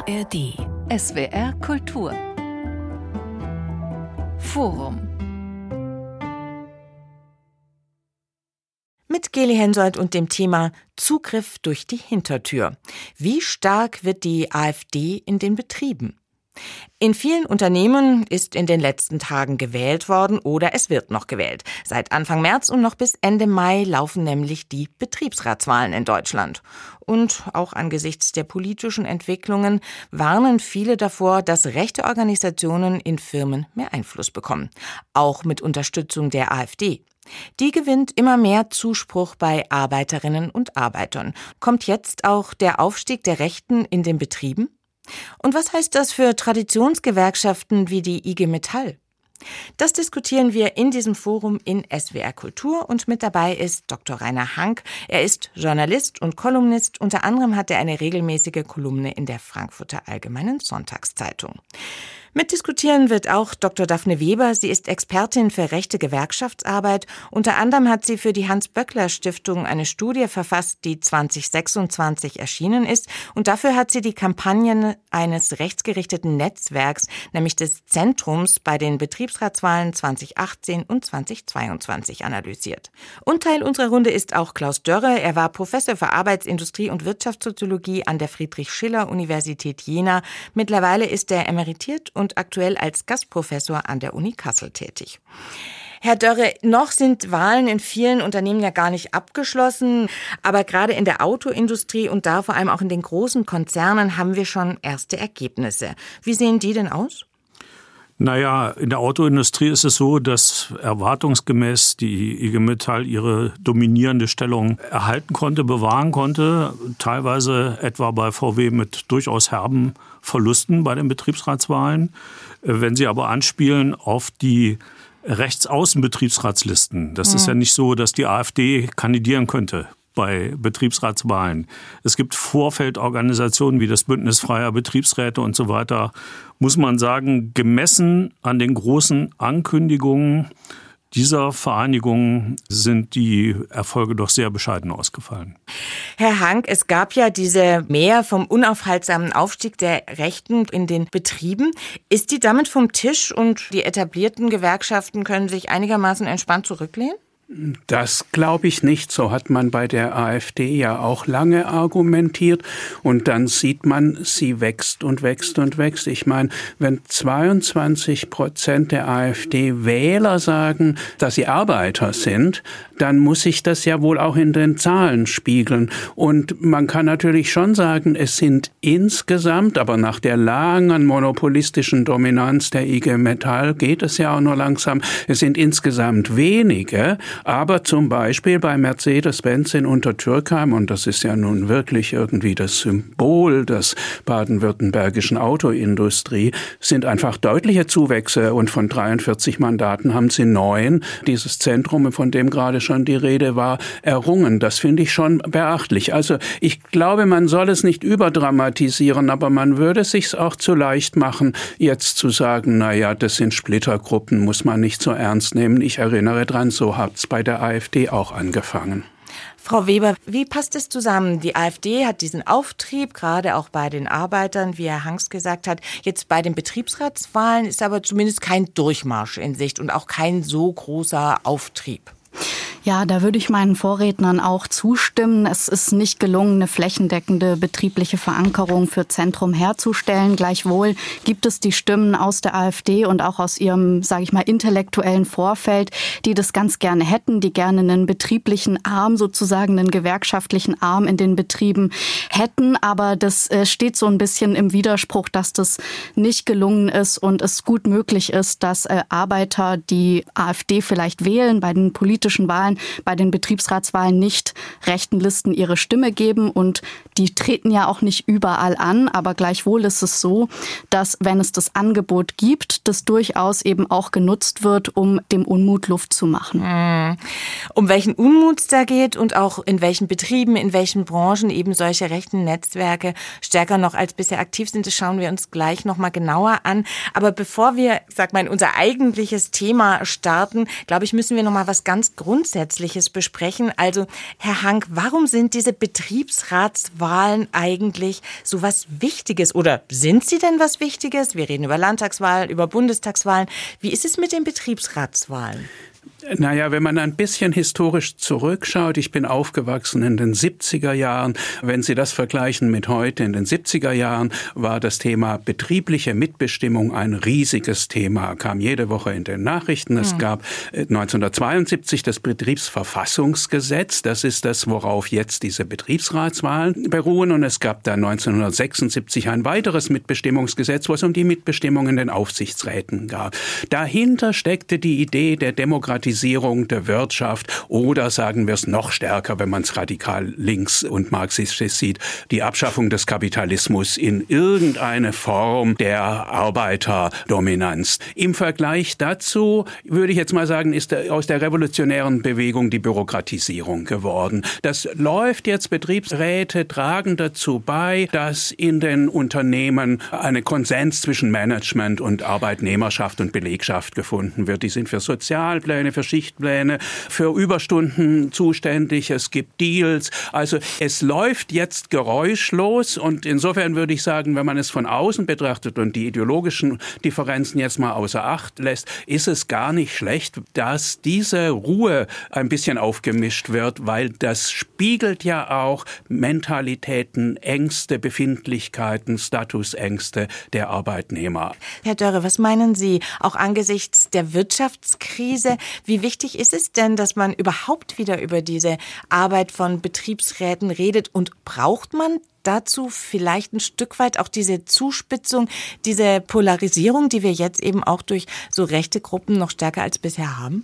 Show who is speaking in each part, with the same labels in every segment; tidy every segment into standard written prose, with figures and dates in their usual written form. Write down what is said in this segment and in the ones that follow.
Speaker 1: ARD. SWR Kultur. Forum.
Speaker 2: Mit Geli Hensoldt und dem Thema Zugriff durch die Hintertür. Wie stark wird die AfD in den Betrieben? In vielen Unternehmen ist in den letzten Tagen gewählt worden oder es wird noch gewählt. Seit Anfang März und noch bis Ende Mai laufen nämlich die Betriebsratswahlen in Deutschland. Und auch angesichts der politischen Entwicklungen warnen viele davor, dass rechte Organisationen in Firmen mehr Einfluss bekommen. Auch mit Unterstützung der AfD. Die gewinnt immer mehr Zuspruch bei Arbeiterinnen und Arbeitern. Kommt jetzt auch der Aufstieg der Rechten in den Betrieben? Und was heißt das für Traditionsgewerkschaften wie die IG Metall? Das diskutieren wir in diesem Forum in SWR Kultur und mit dabei ist Dr. Rainer Hank. Er ist Journalist und Kolumnist. Unter anderem hat er eine regelmäßige Kolumne in der Frankfurter Allgemeinen Sonntagszeitung. Mitdiskutieren wird auch Dr. Daphne Weber. Sie ist Expertin für rechte Gewerkschaftsarbeit. Unter anderem hat sie für die Hans-Böckler-Stiftung eine Studie verfasst, die 2026 erschienen ist. Und dafür hat sie die Kampagnen eines rechtsgerichteten Netzwerks, nämlich des Zentrums, bei den Betriebsratswahlen 2018 und 2022 analysiert. Und Teil unserer Runde ist auch Klaus Dörre. Er war Professor für Arbeitsindustrie- und Wirtschaftssoziologie an der Friedrich-Schiller-Universität Jena. Mittlerweile ist er emeritiert und aktuell als Gastprofessor an der Uni Kassel tätig. Herr Dörre, noch sind Wahlen in vielen Unternehmen ja gar nicht abgeschlossen, aber gerade in der Autoindustrie und da vor allem auch in den großen Konzernen haben wir schon erste Ergebnisse. Wie sehen die denn aus?
Speaker 3: Naja, in der Autoindustrie ist es so, dass erwartungsgemäß die IG Metall ihre dominierende Stellung erhalten konnte, bewahren konnte, teilweise etwa bei VW mit durchaus herben Verlusten bei den Betriebsratswahlen. Wenn Sie aber anspielen auf die Rechtsaußenbetriebsratslisten, das ist ja nicht so, dass die AfD kandidieren könnte bei Betriebsratswahlen. Es gibt Vorfeldorganisationen wie das Bündnis Freier Betriebsräte und so weiter. Muss man sagen, gemessen an den großen Ankündigungen dieser Vereinigungen sind die Erfolge doch sehr bescheiden ausgefallen.
Speaker 2: Herr Hank, es gab ja diese Mehr vom unaufhaltsamen Aufstieg der Rechten in den Betrieben. Ist die damit vom Tisch und die etablierten Gewerkschaften können sich einigermaßen entspannt zurücklehnen?
Speaker 4: Das glaube ich nicht. So hat man bei der AfD ja auch lange argumentiert. Und dann sieht man, sie wächst und wächst und wächst. Ich meine, wenn 22% der AfD-Wähler sagen, dass sie Arbeiter sind, dann muss sich das ja wohl auch in den Zahlen spiegeln. Und man kann natürlich schon sagen, es sind insgesamt, aber nach der langen monopolistischen Dominanz der IG Metall geht es ja auch nur langsam, es sind insgesamt wenige. Aber zum Beispiel bei Mercedes-Benz in Untertürkheim, und das ist ja nun wirklich irgendwie das Symbol des baden-württembergischen Autoindustrie, sind einfach deutliche Zuwächse und von 43 Mandaten haben sie 9. Dieses Zentrum, von dem gerade schon die Rede war, errungen. Das finde ich schon beachtlich. Also ich glaube, man soll es nicht überdramatisieren, aber man würde es sich auch zu leicht machen, jetzt zu sagen, naja, das sind Splittergruppen, muss man nicht so ernst nehmen. Ich erinnere dran, so habt's bei der AfD auch angefangen.
Speaker 2: Frau Weber, wie passt es zusammen? Die AfD hat diesen Auftrieb, gerade auch bei den Arbeitern, wie Herr Hanks gesagt hat. Jetzt bei den Betriebsratswahlen ist aber zumindest kein Durchmarsch in Sicht und auch kein so großer Auftrieb.
Speaker 5: Ja, da würde ich meinen Vorrednern auch zustimmen. Es ist nicht gelungen, eine flächendeckende betriebliche Verankerung für Zentrum herzustellen. Gleichwohl gibt es die Stimmen aus der AfD und auch aus ihrem, sage ich mal, intellektuellen Vorfeld, die das ganz gerne hätten, die gerne einen betrieblichen Arm, sozusagen einen gewerkschaftlichen Arm in den Betrieben hätten. Aber das steht so ein bisschen im Widerspruch, dass das nicht gelungen ist und es gut möglich ist, dass Arbeiter, die AfD vielleicht wählen, bei den politischen Wahlen, bei den Betriebsratswahlen nicht rechten Listen ihre Stimme geben und die treten ja auch nicht überall an, aber gleichwohl ist es so, dass wenn es das Angebot gibt, das durchaus eben auch genutzt wird, um dem Unmut Luft zu machen.
Speaker 2: Um welchen Unmut es da geht und auch in welchen Betrieben, in welchen Branchen eben solche rechten Netzwerke stärker noch als bisher aktiv sind, das schauen wir uns gleich nochmal genauer an. Aber bevor wir, in unser eigentliches Thema starten, glaube ich, müssen wir nochmal was ganz Grundsätzliches Grundsätzliches besprechen. Also, Herr Hank, warum sind diese Betriebsratswahlen eigentlich so was Wichtiges? Oder sind sie denn was Wichtiges? Wir reden über Landtagswahlen, über Bundestagswahlen. Wie ist es mit den Betriebsratswahlen?
Speaker 4: Naja, wenn man ein bisschen historisch zurückschaut, ich bin aufgewachsen in den 70er Jahren. Wenn Sie das vergleichen mit heute, in den 70er Jahren war das Thema betriebliche Mitbestimmung ein riesiges Thema, kam jede Woche in den Nachrichten. Es gab 1972 das Betriebsverfassungsgesetz, das ist das, worauf jetzt diese Betriebsratswahlen beruhen. Und es gab dann 1976 ein weiteres Mitbestimmungsgesetz, wo es um die Mitbestimmung in den Aufsichtsräten gab. Dahinter steckte die Idee der Demokratisierung der Wirtschaft oder, sagen wir es noch stärker, wenn man es radikal links und marxistisch sieht, die Abschaffung des Kapitalismus in irgendeine Form der Arbeiterdominanz. Im Vergleich dazu, würde ich jetzt mal sagen, ist aus der revolutionären Bewegung die Bürokratisierung geworden. Das läuft jetzt, Betriebsräte tragen dazu bei, dass in den Unternehmen eine Konsens zwischen Management und Arbeitnehmerschaft und Belegschaft gefunden wird. Die sind für Sozialpläne, für Schichtpläne, für Überstunden zuständig. Es gibt Deals. Also es läuft jetzt geräuschlos und insofern würde ich sagen, wenn man es von außen betrachtet und die ideologischen Differenzen jetzt mal außer Acht lässt, ist es gar nicht schlecht, dass diese Ruhe ein bisschen aufgemischt wird, weil das spiegelt ja auch Mentalitäten, Ängste, Befindlichkeiten, Statusängste der Arbeitnehmer.
Speaker 2: Herr Dörre, was meinen Sie, auch angesichts der Wirtschaftskrise, wie wichtig ist es denn, dass man überhaupt wieder über diese Arbeit von Betriebsräten redet und braucht man dazu vielleicht ein Stück weit auch diese Zuspitzung, diese Polarisierung, die wir jetzt eben auch durch so rechte Gruppen noch stärker als bisher haben?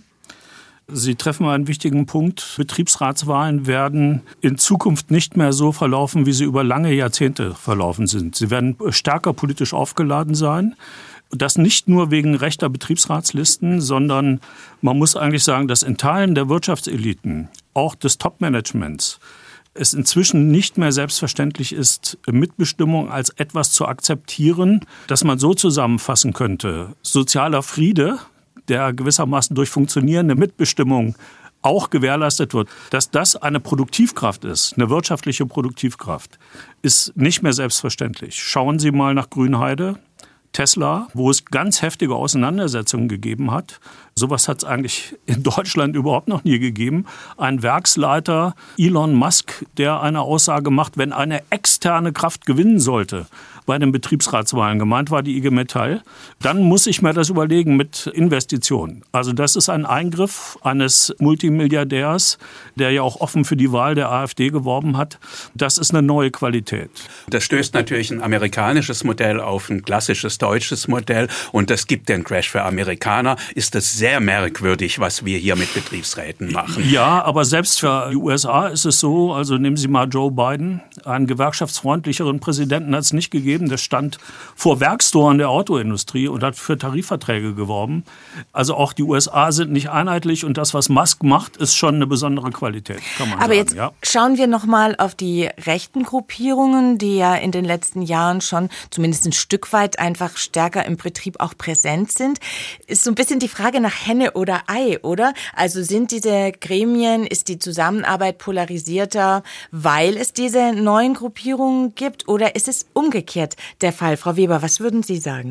Speaker 3: Sie treffen einen wichtigen Punkt. Betriebsratswahlen werden in Zukunft nicht mehr so verlaufen, wie sie über lange Jahrzehnte verlaufen sind. Sie werden stärker politisch aufgeladen sein. Das nicht nur wegen rechter Betriebsratslisten, sondern man muss eigentlich sagen, dass in Teilen der Wirtschaftseliten, auch des Top-Managements, es inzwischen nicht mehr selbstverständlich ist, Mitbestimmung als etwas zu akzeptieren, das man so zusammenfassen könnte. Sozialer Friede, der gewissermaßen durch funktionierende Mitbestimmung auch gewährleistet wird, dass das eine Produktivkraft ist, eine wirtschaftliche Produktivkraft, ist nicht mehr selbstverständlich. Schauen Sie mal nach Grünheide, Tesla, wo es ganz heftige Auseinandersetzungen gegeben hat. Sowas hat es eigentlich in Deutschland überhaupt noch nie gegeben. Ein Werksleiter, Elon Musk, der eine Aussage macht, wenn eine externe Kraft gewinnen sollte bei den Betriebsratswahlen, gemeint war die IG Metall, dann muss ich mir das überlegen mit Investitionen. Also das ist ein Eingriff eines Multimilliardärs, der ja auch offen für die Wahl der AfD geworben hat. Das ist eine neue Qualität.
Speaker 4: Das stößt natürlich ein amerikanisches Modell auf ein klassisches deutsches Modell und das gibt den Crash für Amerikaner. Ist das sehr merkwürdig, was wir hier mit Betriebsräten machen.
Speaker 3: Ja, aber selbst für die USA ist es so, also nehmen Sie mal Joe Biden, einen gewerkschaftsfreundlicheren Präsidenten hat es nicht gegeben. Der stand vor Werkstoren der Autoindustrie und hat für Tarifverträge geworben. Also auch die USA sind nicht einheitlich und das, was Musk macht, ist schon eine besondere Qualität, kann man
Speaker 2: Aber
Speaker 3: sagen.
Speaker 2: Jetzt schauen wir noch mal auf die rechten Gruppierungen, die ja in den letzten Jahren schon zumindest ein Stück weit einfach stärker im Betrieb auch präsent sind. Ist so ein bisschen die Frage nach Henne oder Ei, oder? Also sind diese Gremien, ist die Zusammenarbeit polarisierter, weil es diese neuen Gruppierungen gibt, oder ist es umgekehrt der Fall? Frau Weber, was würden Sie sagen?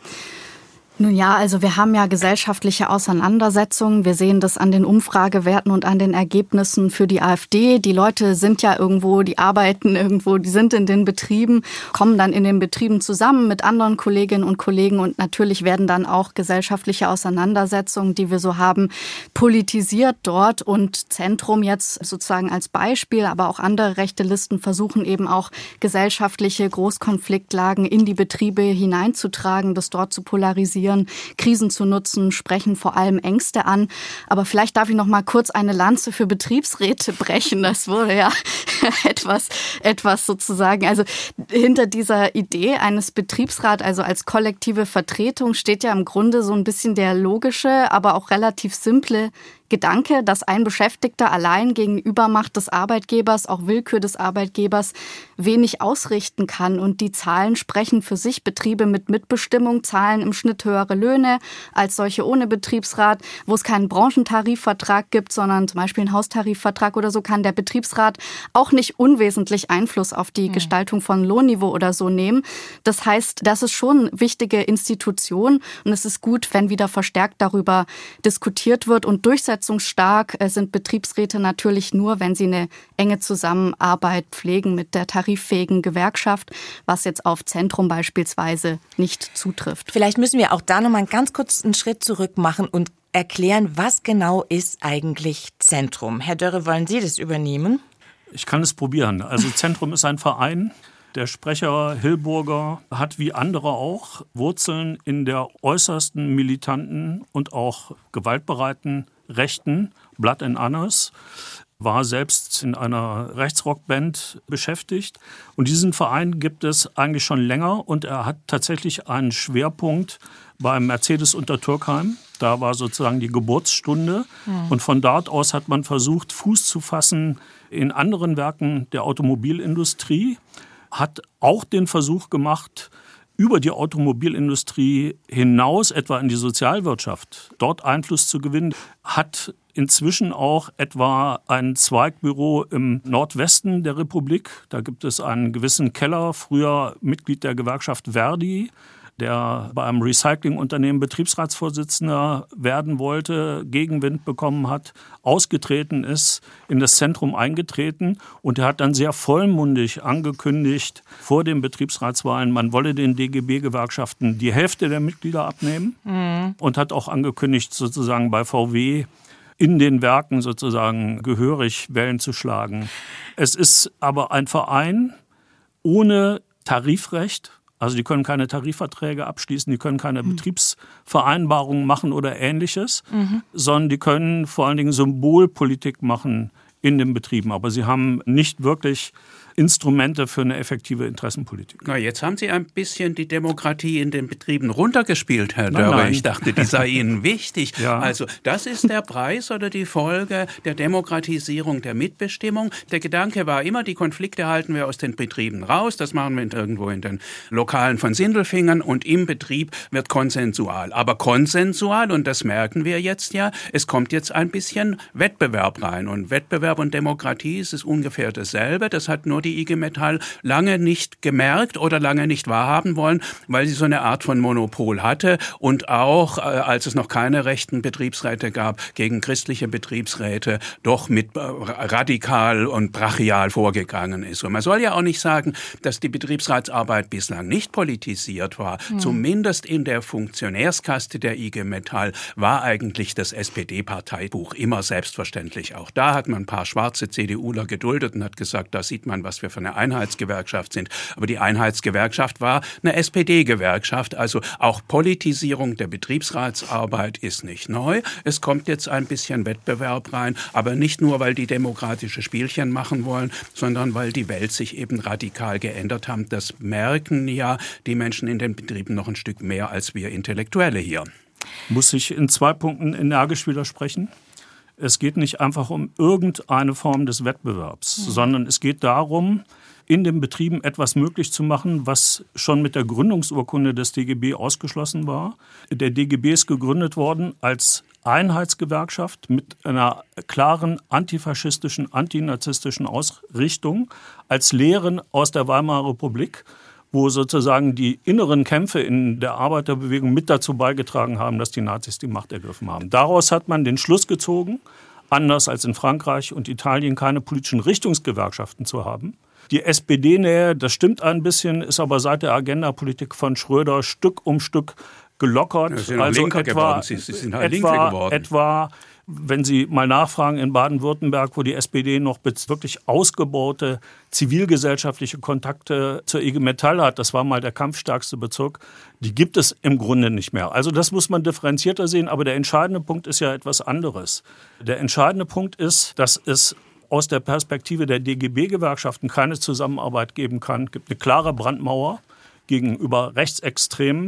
Speaker 5: Nun ja, also wir haben ja gesellschaftliche Auseinandersetzungen. Wir sehen das an den Umfragewerten und an den Ergebnissen für die AfD. Die Leute sind ja irgendwo, die arbeiten irgendwo, die sind in den Betrieben, kommen dann in den Betrieben zusammen mit anderen Kolleginnen und Kollegen und natürlich werden dann auch gesellschaftliche Auseinandersetzungen, die wir so haben, politisiert dort und Zentrum jetzt sozusagen als Beispiel, aber auch andere rechte Listen versuchen eben auch gesellschaftliche Großkonfliktlagen in die Betriebe hineinzutragen, das dort zu polarisieren. Krisen zu nutzen, sprechen vor allem Ängste an. Aber vielleicht darf ich noch mal kurz eine Lanze für Betriebsräte brechen. Das wurde ja etwas sozusagen. Also hinter dieser Idee eines Betriebsrats, also als kollektive Vertretung, steht ja im Grunde so ein bisschen der logische, aber auch relativ simple Gedanke, dass ein Beschäftigter allein gegen Übermacht des Arbeitgebers, auch Willkür des Arbeitgebers, wenig ausrichten kann. Und die Zahlen sprechen für sich. Betriebe mit Mitbestimmung zahlen im Schnitt höhere Löhne als solche ohne Betriebsrat. Wo es keinen Branchentarifvertrag gibt, sondern zum Beispiel einen Haustarifvertrag oder so, kann der Betriebsrat auch nicht unwesentlich Einfluss auf die Gestaltung von Lohnniveau oder so nehmen. Das heißt, das ist schon eine wichtige Institution und es ist gut, wenn wieder verstärkt darüber diskutiert wird. Und durchsetzungsstark sind Betriebsräte natürlich nur, wenn sie eine enge Zusammenarbeit pflegen mit der tariffähigen Gewerkschaft, was jetzt auf Zentrum beispielsweise nicht zutrifft.
Speaker 2: Vielleicht müssen wir auch da noch mal ganz kurz einen Schritt zurück machen und erklären, was genau ist eigentlich Zentrum. Herr Dörre, wollen Sie das übernehmen?
Speaker 3: Ich kann es probieren. Also Zentrum ist ein Verein. Der Sprecher Hillburger hat wie andere auch Wurzeln in der äußersten militanten und auch gewaltbereiten Rechten, Blood and Honors, war selbst in einer Rechtsrockband beschäftigt. Und diesen Verein gibt es eigentlich schon länger und er hat tatsächlich einen Schwerpunkt beim Mercedes Untertürkheim. Da war sozusagen die Geburtsstunde. Und von dort aus hat man versucht, Fuß zu fassen in anderen Werken der Automobilindustrie. Hat auch den Versuch gemacht, über die Automobilindustrie hinaus, etwa in die Sozialwirtschaft, dort Einfluss zu gewinnen, hat inzwischen auch etwa ein Zweigbüro im Nordwesten der Republik. Da gibt es einen gewissen Keller, früher Mitglied der Gewerkschaft Verdi, der bei einem Recyclingunternehmen Betriebsratsvorsitzender werden wollte, Gegenwind bekommen hat, ausgetreten ist, in das Zentrum eingetreten und er hat dann sehr vollmundig angekündigt vor den Betriebsratswahlen, man wolle den DGB-Gewerkschaften die Hälfte der Mitglieder abnehmen und hat auch angekündigt, sozusagen bei VW in den Werken sozusagen gehörig Wellen zu schlagen. Es ist aber ein Verein ohne Tarifrecht. Also die können keine Tarifverträge abschließen, die können keine Betriebsvereinbarungen machen oder Ähnliches, sondern die können vor allen Dingen Symbolpolitik machen in den Betrieben. Aber sie haben nicht wirklich Instrumente für eine effektive Interessenpolitik.
Speaker 4: Na, jetzt haben Sie ein bisschen die Demokratie in den Betrieben runtergespielt, Herr Dörre.
Speaker 3: Nein.
Speaker 4: Ich dachte, die sei Ihnen wichtig.
Speaker 3: Ja.
Speaker 4: Also das ist der Preis oder die Folge der Demokratisierung der Mitbestimmung. Der Gedanke war immer, die Konflikte halten wir aus den Betrieben raus. Das machen wir irgendwo in den Lokalen von Sindelfingen und im Betrieb wird konsensual. Aber konsensual, und das merken wir jetzt ja, es kommt jetzt ein bisschen Wettbewerb rein. Und Wettbewerb und Demokratie ist ungefähr dasselbe. Das hat nur die IG Metall lange nicht gemerkt oder lange nicht wahrhaben wollen, weil sie so eine Art von Monopol hatte und auch, als es noch keine rechten Betriebsräte gab, gegen christliche Betriebsräte doch mit radikal und brachial vorgegangen ist. Und man soll ja auch nicht sagen, dass die Betriebsratsarbeit bislang nicht politisiert war. Zumindest in der Funktionärskaste der IG Metall war eigentlich das SPD-Parteibuch immer selbstverständlich. Auch da hat man ein paar schwarze CDUler geduldet und hat gesagt, da sieht man, was wir für eine Einheitsgewerkschaft sind. Aber die Einheitsgewerkschaft war eine SPD-Gewerkschaft. Also auch Politisierung der Betriebsratsarbeit ist nicht neu. Es kommt jetzt ein bisschen Wettbewerb rein, aber nicht nur, weil die demokratische Spielchen machen wollen, sondern weil die Welt sich eben radikal geändert hat. Das merken ja die Menschen in den Betrieben noch ein Stück mehr als wir Intellektuelle hier.
Speaker 3: Muss ich in 2 Punkten energisch widersprechen? Es geht nicht einfach um irgendeine Form des Wettbewerbs, sondern es geht darum, in den Betrieben etwas möglich zu machen, was schon mit der Gründungsurkunde des DGB ausgeschlossen war. Der DGB ist gegründet worden als Einheitsgewerkschaft mit einer klaren antifaschistischen, antinazistischen Ausrichtung, als Lehren aus der Weimarer Republik, wo sozusagen die inneren Kämpfe in der Arbeiterbewegung mit dazu beigetragen haben, dass die Nazis die Macht ergriffen haben. Daraus hat man den Schluss gezogen, anders als in Frankreich und Italien keine politischen Richtungsgewerkschaften zu haben. Die SPD-Nähe, das stimmt ein bisschen, ist aber seit der Agendapolitik von Schröder Stück um Stück gelockert.
Speaker 4: Sie sind also linker geworden. Sie sind halt linker geworden.
Speaker 3: Etwa, wenn Sie mal nachfragen in Baden-Württemberg, wo die SPD noch wirklich ausgebaute zivilgesellschaftliche Kontakte zur IG Metall hat, das war mal der kampfstärkste Bezirk, die gibt es im Grunde nicht mehr. Also das muss man differenzierter sehen, aber der entscheidende Punkt ist ja etwas anderes. Der entscheidende Punkt ist, dass es aus der Perspektive der DGB-Gewerkschaften keine Zusammenarbeit geben kann. Es gibt eine klare Brandmauer gegenüber Rechtsextremen,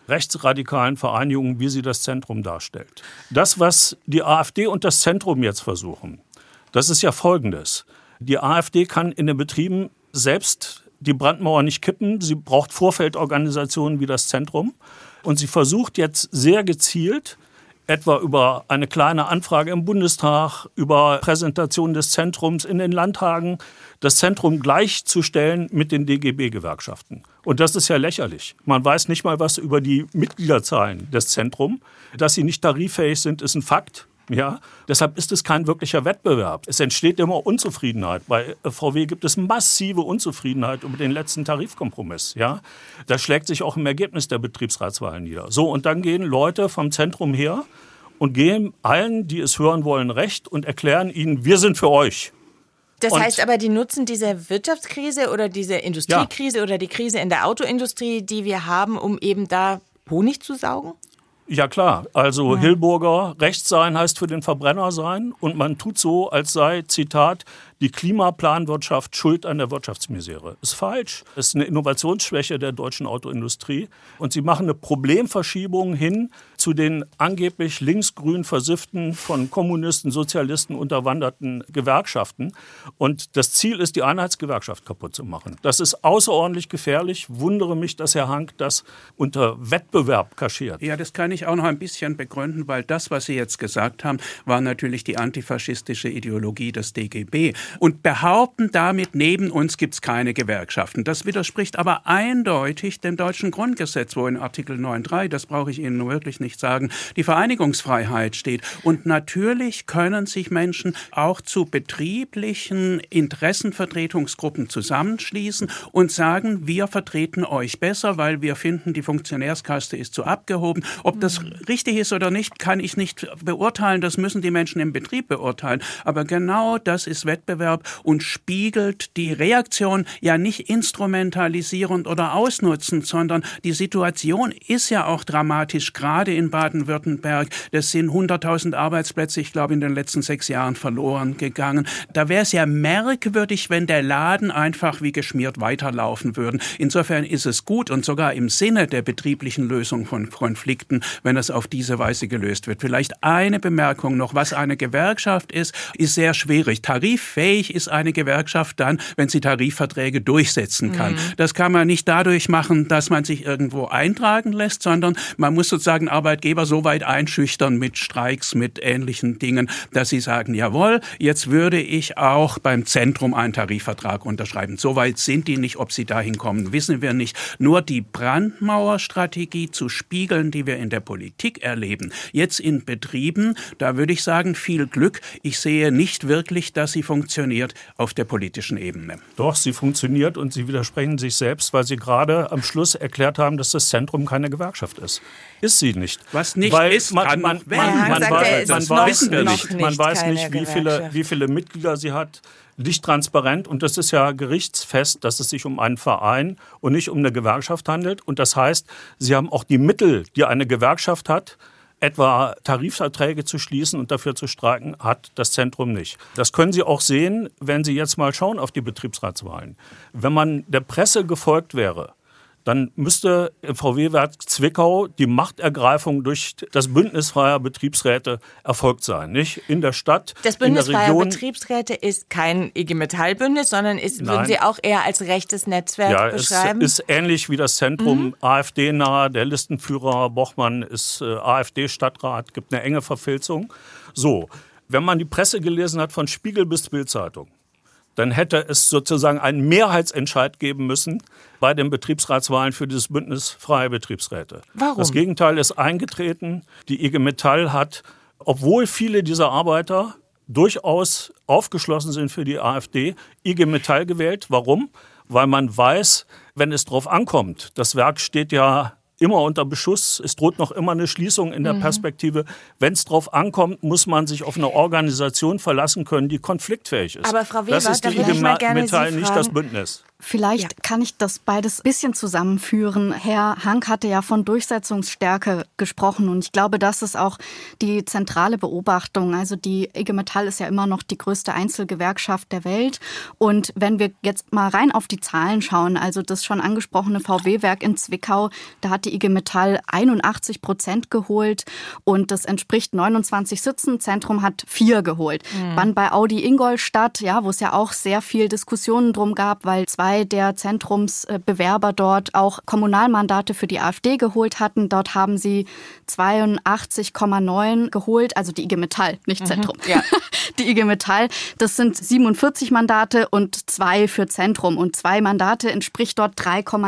Speaker 3: rechtsradikalen Vereinigungen, wie sie das Zentrum darstellt. Das, was die AfD und das Zentrum jetzt versuchen, das ist ja Folgendes. Die AfD kann in den Betrieben selbst die Brandmauer nicht kippen. Sie braucht Vorfeldorganisationen wie das Zentrum. Und sie versucht jetzt sehr gezielt, etwa über eine kleine Anfrage im Bundestag, über Präsentation des Zentrums in den Landtagen, das Zentrum gleichzustellen mit den DGB-Gewerkschaften. Und das ist ja lächerlich. Man weiß nicht mal was über die Mitgliederzahlen des Zentrums. Dass sie nicht tariffähig sind, ist ein Fakt. Ja, deshalb ist es kein wirklicher Wettbewerb. Es entsteht immer Unzufriedenheit. Bei VW gibt es massive Unzufriedenheit über den letzten Tarifkompromiss. Ja, das schlägt sich auch im Ergebnis der Betriebsratswahlen nieder. So, und dann gehen Leute vom Zentrum her und geben allen, die es hören wollen, recht und erklären ihnen, wir sind für euch.
Speaker 2: Das heißt aber, die nutzen diese Wirtschaftskrise oder diese Industriekrise oder die Krise in der Autoindustrie, die wir haben, um eben da Honig zu saugen?
Speaker 3: Ja klar, also Hilburger, rechts sein heißt für den Verbrenner sein und man tut so, als sei, Zitat, die Klimaplanwirtschaft schuld an der Wirtschaftsmisere. Ist falsch. Es ist eine Innovationsschwäche der deutschen Autoindustrie und sie machen eine Problemverschiebung hin zu den angeblich linksgrün versifften, von Kommunisten, Sozialisten unterwanderten Gewerkschaften. Und das Ziel ist, die Einheitsgewerkschaft kaputt zu machen. Das ist außerordentlich gefährlich. Wundere mich, dass Herr Hank das unter Wettbewerb kaschiert.
Speaker 4: Ja, das kann ich auch noch ein bisschen begründen, weil das, was Sie jetzt gesagt haben, war natürlich die antifaschistische Ideologie des DGB. Und behaupten damit, neben uns gibt es keine Gewerkschaften. Das widerspricht aber eindeutig dem deutschen Grundgesetz, wo in Artikel 9.3, das brauche ich Ihnen wirklich nicht sagen, die Vereinigungsfreiheit steht. Und natürlich können sich Menschen auch zu betrieblichen Interessenvertretungsgruppen zusammenschließen und sagen, wir vertreten euch besser, weil wir finden, die Funktionärskaste ist zu abgehoben. Ob das richtig ist oder nicht, kann ich nicht beurteilen. Das müssen die Menschen im Betrieb beurteilen. Aber genau das ist Wettbewerb und spiegelt die Reaktion ja nicht instrumentalisierend oder ausnutzend, sondern die Situation ist ja auch dramatisch, gerade in Baden-Württemberg. Das sind 100.000 Arbeitsplätze, ich glaube, in den letzten 6 Jahren verloren gegangen. Da wäre es ja merkwürdig, wenn der Laden einfach wie geschmiert weiterlaufen würde. Insofern ist es gut und sogar im Sinne der betrieblichen Lösung von Konflikten, wenn es auf diese Weise gelöst wird. Vielleicht eine Bemerkung noch, was eine Gewerkschaft ist sehr schwierig. Tariffähig ist eine Gewerkschaft dann, wenn sie Tarifverträge durchsetzen kann. Das kann man nicht dadurch machen, dass man sich irgendwo eintragen lässt, sondern man muss sozusagen Arbeitgeber so weit einschüchtern mit Streiks, mit ähnlichen Dingen, dass sie sagen, jawohl, jetzt würde ich auch beim Zentrum einen Tarifvertrag unterschreiben. So weit sind die nicht, ob sie dahin kommen, wissen wir nicht. Nur die Brandmauerstrategie zu spiegeln, die wir in der Politik erleben, jetzt in Betrieben, da würde ich sagen, viel Glück. Ich sehe nicht wirklich, dass sie funktioniert auf der politischen Ebene.
Speaker 3: Doch, sie funktioniert und Sie widersprechen sich selbst, weil Sie gerade am Schluss erklärt haben, dass das Zentrum keine Gewerkschaft ist. Ist sie nicht.
Speaker 4: Was nicht
Speaker 3: weil
Speaker 4: ist,
Speaker 3: man weiß nicht,
Speaker 2: Gewerkschaft.
Speaker 3: wie viele Mitglieder sie hat. Nicht transparent und das ist ja gerichtsfest, dass es sich um einen Verein und nicht um eine Gewerkschaft handelt. Und das heißt, Sie haben auch die Mittel, die eine Gewerkschaft hat, etwa Tarifverträge zu schließen und dafür zu streiken, hat das Zentrum nicht. Das können Sie auch sehen, wenn Sie jetzt mal schauen auf die Betriebsratswahlen. Wenn man der Presse gefolgt wäre, dann müsste im VW-Werk Zwickau die Machtergreifung durch das Bündnis freier Betriebsräte erfolgt sein. Nicht in der Stadt,
Speaker 2: das Bündnis freier Betriebsräte ist kein IG Metall-Bündnis, sondern würden Sie auch eher als rechtes Netzwerk beschreiben?
Speaker 3: Ja, es ist ähnlich wie das Zentrum, AfD-nah. Der Listenführer Bochmann ist AfD-Stadtrat, gibt eine enge Verfilzung. So, wenn man die Presse gelesen hat von Spiegel bis Bild-Zeitung, dann hätte es sozusagen einen Mehrheitsentscheid geben müssen bei den Betriebsratswahlen für dieses Bündnis freie Betriebsräte.
Speaker 2: Warum?
Speaker 3: Das Gegenteil ist eingetreten. Die IG Metall hat, obwohl viele dieser Arbeiter durchaus aufgeschlossen sind für die AfD, IG Metall gewählt. Warum? Weil man weiß, wenn es drauf ankommt, das Werk steht ja immer unter Beschuss. Es droht noch immer eine Schließung in der Perspektive. Wenn es drauf ankommt, muss man sich auf eine Organisation verlassen können, die konfliktfähig ist.
Speaker 2: Aber Frau Weber,
Speaker 3: das ist die IG Metall, nicht das Bündnis.
Speaker 5: Vielleicht kann ich das beides ein bisschen zusammenführen. Herr Hank hatte ja von Durchsetzungsstärke gesprochen und ich glaube, das ist auch die zentrale Beobachtung. Also die IG Metall ist ja immer noch die größte Einzelgewerkschaft der Welt und wenn wir jetzt mal rein auf die Zahlen schauen, also das schon angesprochene VW-Werk in Zwickau, da hat die IG Metall 81% geholt und das entspricht 29 Sitzen. Zentrum hat 4 geholt. Dann bei Audi Ingolstadt, ja, wo es ja auch sehr viel Diskussionen drum gab, weil 2 der Zentrumsbewerber dort auch Kommunalmandate für die AfD geholt hatten. Dort haben sie 82,9 geholt, also die IG Metall, nicht Zentrum. Ja. Die IG Metall, das sind 47 Mandate und 2 für Zentrum und 2 Mandate entspricht dort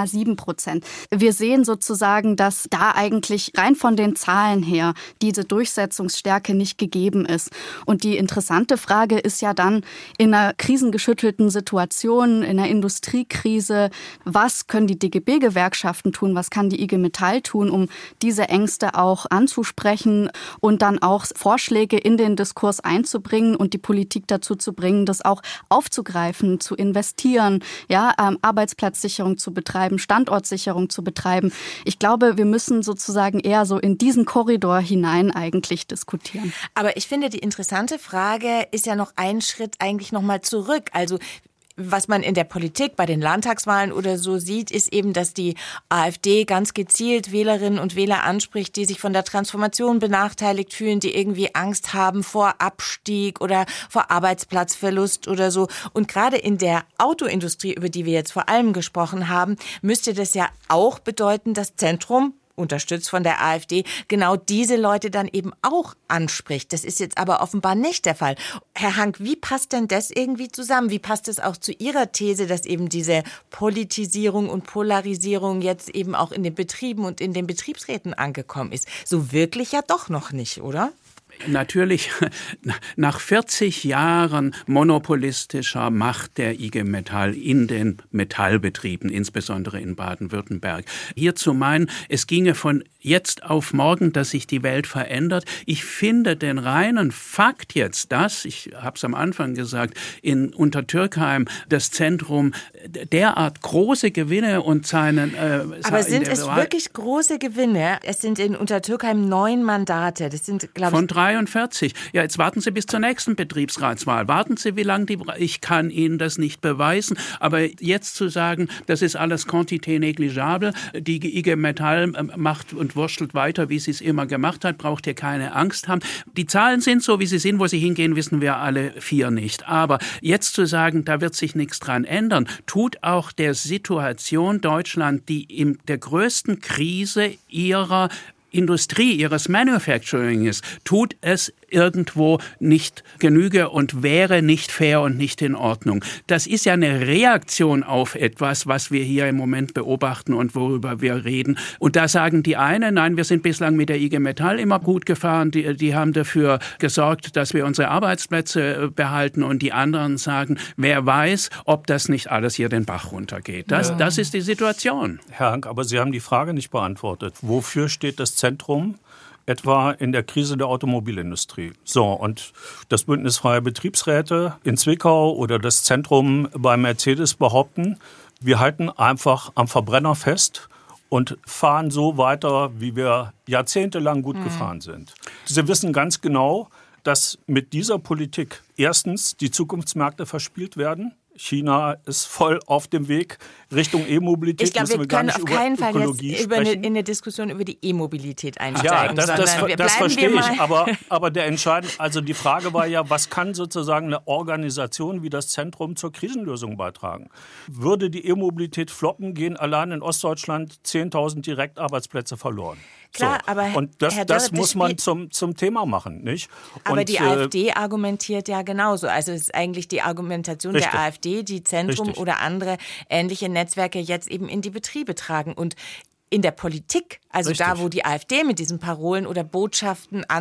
Speaker 5: 3,7%. Wir sehen sozusagen, dass da eigentlich rein von den Zahlen her diese Durchsetzungsstärke nicht gegeben ist. Und die interessante Frage ist ja dann in einer krisengeschüttelten Situation, in einer Industriekrise, was können die DGB-Gewerkschaften tun, was kann die IG Metall tun, um diese Ängste auch anzusprechen und dann auch Vorschläge in den Diskurs einzubringen und die Politik dazu zu bringen, das auch aufzugreifen, zu investieren, ja, Arbeitsplatzsicherung zu betreiben, Standortsicherung zu betreiben. Ich glaube, wir müssen sozusagen eher so in diesen Korridor hinein eigentlich diskutieren.
Speaker 2: Aber ich finde, die interessante Frage ist ja noch ein Schritt eigentlich noch mal zurück. Also was man in der Politik bei den Landtagswahlen oder so sieht, ist eben, dass die AfD ganz gezielt Wählerinnen und Wähler anspricht, die sich von der Transformation benachteiligt fühlen, die irgendwie Angst haben vor Abstieg oder vor Arbeitsplatzverlust oder so. Und gerade in der Autoindustrie, über die wir jetzt vor allem gesprochen haben, müsste das ja auch bedeuten, dass Zentrum, unterstützt von der AfD, genau diese Leute dann eben auch anspricht. Das ist jetzt aber offenbar nicht der Fall. Herr Hank, wie passt denn das irgendwie zusammen? Wie passt es auch zu Ihrer These, dass eben diese Politisierung und Polarisierung jetzt eben auch in den Betrieben und in den Betriebsräten angekommen ist? So wirklich ja doch noch nicht, oder?
Speaker 4: Natürlich, nach 40 Jahren monopolistischer Macht der IG Metall in den Metallbetrieben, insbesondere in Baden-Württemberg, hier zu meinen, es ginge von jetzt auf morgen, dass sich die Welt verändert. Ich finde den reinen Fakt jetzt, dass, ich habe es am Anfang gesagt, in Untertürkheim das Zentrum derart große Gewinne und seinen...
Speaker 2: Aber sind es wirklich große Gewinne? Es sind in Untertürkheim 9 Mandate. Das sind, glaube ich...
Speaker 4: Von 43. Ja, jetzt warten Sie bis zur nächsten Betriebsratswahl. Warten Sie, wie lange ich kann Ihnen das nicht beweisen. Aber jetzt zu sagen, das ist alles quantité négligeable, die IG Metall macht und wurschtelt weiter, wie sie es immer gemacht hat, braucht ihr keine Angst haben. Die Zahlen sind so, wie sie sind, wo sie hingehen, wissen wir alle 4 nicht. Aber jetzt zu sagen, da wird sich nichts dran ändern, tut auch der Situation Deutschland, die in der größten Krise ihrer Industrie, ihres Manufacturings, tut es irgendwo nicht Genüge und wäre nicht fair und nicht in Ordnung. Das ist ja eine Reaktion auf etwas, was wir hier im Moment beobachten und worüber wir reden. Und da sagen die einen, nein, wir sind bislang mit der IG Metall immer gut gefahren, die haben dafür gesorgt, dass wir unsere Arbeitsplätze behalten, und die anderen sagen, wer weiß, ob das nicht alles hier den Bach runtergeht. Das ist die Situation.
Speaker 3: Herr Hank, aber Sie haben die Frage nicht beantwortet. Wofür steht das Zentrum etwa in der Krise der Automobilindustrie? So, und das Bündnis Freie Betriebsräte in Zwickau oder das Zentrum bei Mercedes behaupten, wir halten einfach am Verbrenner fest und fahren so weiter, wie wir jahrzehntelang gut gefahren sind. Sie wissen ganz genau, dass mit dieser Politik erstens die Zukunftsmärkte verspielt werden. China ist voll auf dem Weg Richtung E-Mobilität.
Speaker 2: Ich glaube, wir können auf keinen Fall jetzt in eine Diskussion über die E-Mobilität einsteigen.
Speaker 3: Ja, das verstehe ich. Aber der entscheidende, also die Frage war ja, was kann sozusagen eine Organisation wie das Zentrum zur Krisenlösung beitragen? Würde die E-Mobilität floppen, gehen allein in Ostdeutschland 10.000 Direktarbeitsplätze verloren.
Speaker 2: Klar,
Speaker 3: so.
Speaker 2: aber
Speaker 3: und das muss man zum Thema machen, nicht?
Speaker 2: Aber die AfD argumentiert ja genauso. Also es ist eigentlich die Argumentation der AfD, die Zentrum oder andere ähnliche Netzwerke jetzt eben in die Betriebe tragen. Und in der Politik, also da, wo die AfD mit diesen Parolen oder Botschaften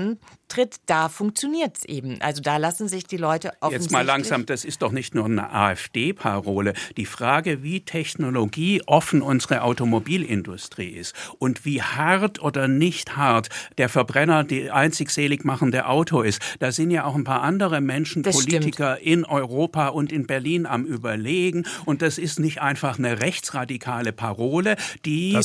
Speaker 2: tritt, da funktioniert es eben. Also da lassen sich die Leute offensichtlich...
Speaker 4: Jetzt mal langsam, das ist doch nicht nur eine AfD-Parole. Die Frage, wie technologieoffen unsere Automobilindustrie ist und wie hart oder nicht hart der Verbrenner die einzig selig machende Auto ist, da sind ja auch ein paar andere Menschen,
Speaker 2: das
Speaker 4: Politiker
Speaker 2: stimmt.
Speaker 4: in Europa und in Berlin am Überlegen. Und das ist nicht einfach eine rechtsradikale Parole, die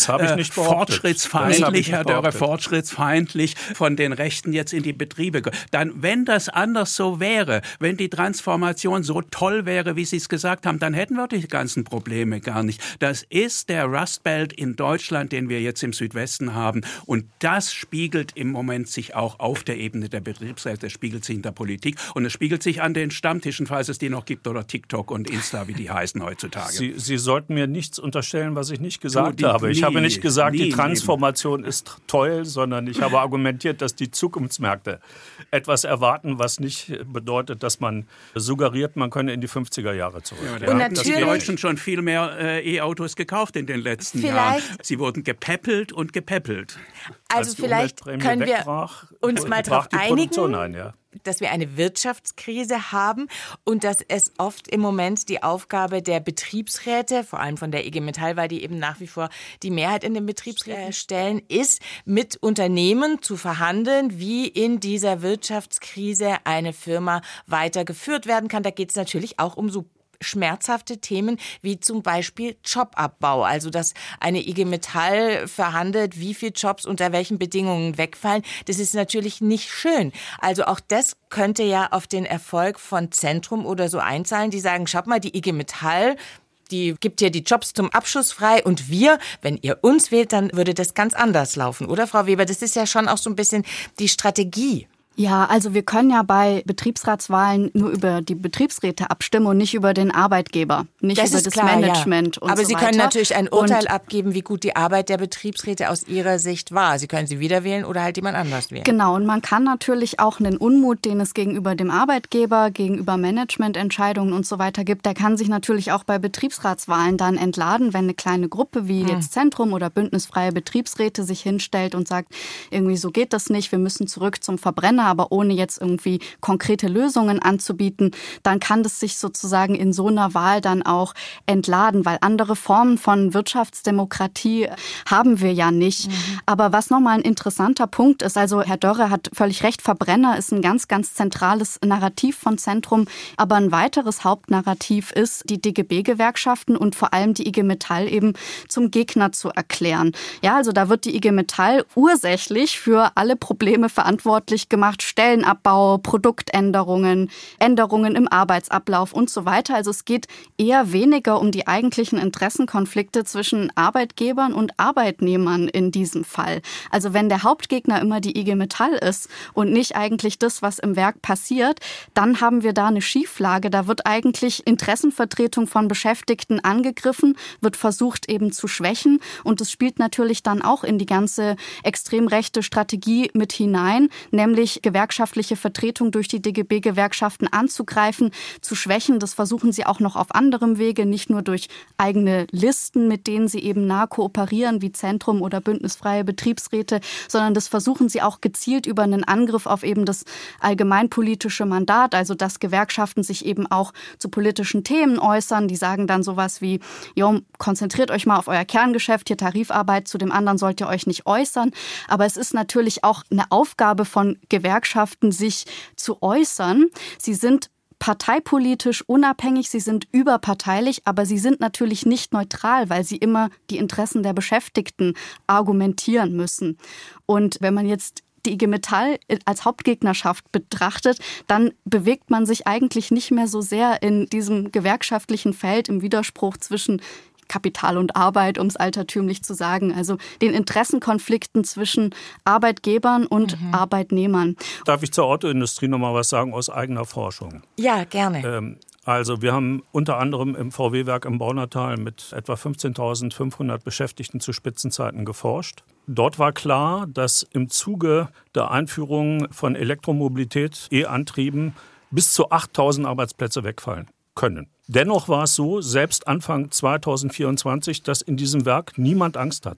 Speaker 4: fortschrittsfeindlich, Herr Dörre, fortschrittsfeindlich von den Rechten jetzt in die Betriebe. Dann, wenn das anders so wäre, wenn die Transformation so toll wäre, wie Sie es gesagt haben, dann hätten wir die ganzen Probleme gar nicht. Das ist der Rust Belt in Deutschland, den wir jetzt im Südwesten haben. Und das spiegelt im Moment sich auch auf der Ebene der Betriebsräte, das spiegelt sich in der Politik und es spiegelt sich an den Stammtischen, falls es die noch gibt, oder TikTok und Insta, wie die heißen heutzutage.
Speaker 3: Sie sollten mir nichts unterstellen, was ich nicht gesagt habe. Ich habe nicht gesagt, die Transformation ist toll, sondern ich habe argumentiert, dass die Zukunftsmärkte etwas erwarten, was nicht bedeutet, dass man suggeriert, man könne in die 50er Jahre zurück.
Speaker 4: Ja, da haben die Deutschen schon viel mehr E-Autos gekauft in den letzten Jahren. Sie wurden gepäppelt und gepäppelt.
Speaker 2: Also vielleicht können wir uns mal darauf einigen, dass wir eine Wirtschaftskrise haben und dass es oft im Moment die Aufgabe der Betriebsräte, vor allem von der IG Metall, weil die eben nach wie vor die Mehrheit in den Betriebsräten stellen, ist, mit Unternehmen zu verhandeln, wie in dieser Wirtschaftskrise eine Firma weitergeführt werden kann. Da geht es natürlich auch um so schmerzhafte Themen wie zum Beispiel Jobabbau. Also dass eine IG Metall verhandelt, wie viele Jobs unter welchen Bedingungen wegfallen. Das ist natürlich nicht schön. Also auch das könnte ja auf den Erfolg von Zentrum oder so einzahlen. Die sagen, schaut mal, die IG Metall, die gibt ja die Jobs zum Abschuss frei und wir, wenn ihr uns wählt, dann würde das ganz anders laufen. Oder, Frau Weber? Das ist ja schon auch so ein bisschen die Strategie.
Speaker 5: Ja, also wir können ja bei Betriebsratswahlen nur über die Betriebsräte abstimmen und nicht über den Arbeitgeber, nicht das über das klar, Management und so weiter.
Speaker 2: Aber Sie können natürlich ein Urteil abgeben, wie gut die Arbeit der Betriebsräte aus Ihrer Sicht war. Sie können sie wieder wählen oder halt jemand anders wählen.
Speaker 5: Genau, und man kann natürlich auch einen Unmut, den es gegenüber dem Arbeitgeber, gegenüber Managemententscheidungen und so weiter gibt, der kann sich natürlich auch bei Betriebsratswahlen dann entladen, wenn eine kleine Gruppe wie jetzt Zentrum oder Bündnisfreie Betriebsräte sich hinstellt und sagt, irgendwie so geht das nicht, wir müssen zurück zum Verbrenner, aber ohne jetzt irgendwie konkrete Lösungen anzubieten, dann kann das sich sozusagen in so einer Wahl dann auch entladen, weil andere Formen von Wirtschaftsdemokratie haben wir ja nicht. Aber was nochmal ein interessanter Punkt ist, also Herr Dörre hat völlig recht, Verbrenner ist ein ganz, ganz zentrales Narrativ von Zentrum, aber ein weiteres Hauptnarrativ ist, die DGB-Gewerkschaften und vor allem die IG Metall eben zum Gegner zu erklären. Ja, also da wird die IG Metall ursächlich für alle Probleme verantwortlich gemacht, Stellenabbau, Produktänderungen, Änderungen im Arbeitsablauf und so weiter. Also es geht eher weniger um die eigentlichen Interessenkonflikte zwischen Arbeitgebern und Arbeitnehmern in diesem Fall. Also wenn der Hauptgegner immer die IG Metall ist und nicht eigentlich das, was im Werk passiert, dann haben wir da eine Schieflage. Da wird eigentlich Interessenvertretung von Beschäftigten angegriffen, wird versucht eben zu schwächen und es spielt natürlich dann auch in die ganze extrem rechte Strategie mit hinein, nämlich gewerkschaftliche Vertretung durch die DGB-Gewerkschaften anzugreifen, zu schwächen. Das versuchen sie auch noch auf anderem Wege, nicht nur durch eigene Listen, mit denen sie eben nah kooperieren, wie Zentrum oder Bündnisfreie Betriebsräte, sondern das versuchen sie auch gezielt über einen Angriff auf eben das allgemeinpolitische Mandat, also dass Gewerkschaften sich eben auch zu politischen Themen äußern. Die sagen dann sowas wie, jo, konzentriert euch mal auf euer Kerngeschäft, hier Tarifarbeit, zu dem anderen sollt ihr euch nicht äußern. Aber es ist natürlich auch eine Aufgabe von Gewerkschaften, sich zu äußern. Sie sind parteipolitisch unabhängig, sie sind überparteilich, aber sie sind natürlich nicht neutral, weil sie immer die Interessen der Beschäftigten argumentieren müssen. Und wenn man jetzt die IG Metall als Hauptgegnerschaft betrachtet, dann bewegt man sich eigentlich nicht mehr so sehr in diesem gewerkschaftlichen Feld im Widerspruch zwischen Kapital und Arbeit, um es altertümlich zu sagen, also den Interessenkonflikten zwischen Arbeitgebern und Arbeitnehmern.
Speaker 3: Darf ich zur Autoindustrie noch mal was sagen aus eigener Forschung?
Speaker 2: Ja, gerne.
Speaker 3: Also wir haben unter anderem im VW-Werk im Baunatal mit etwa 15.500 Beschäftigten zu Spitzenzeiten geforscht. Dort war klar, dass im Zuge der Einführung von Elektromobilität, E-Antrieben, bis zu 8.000 Arbeitsplätze wegfallen können. Dennoch war es so, selbst Anfang 2024, dass in diesem Werk niemand Angst hatte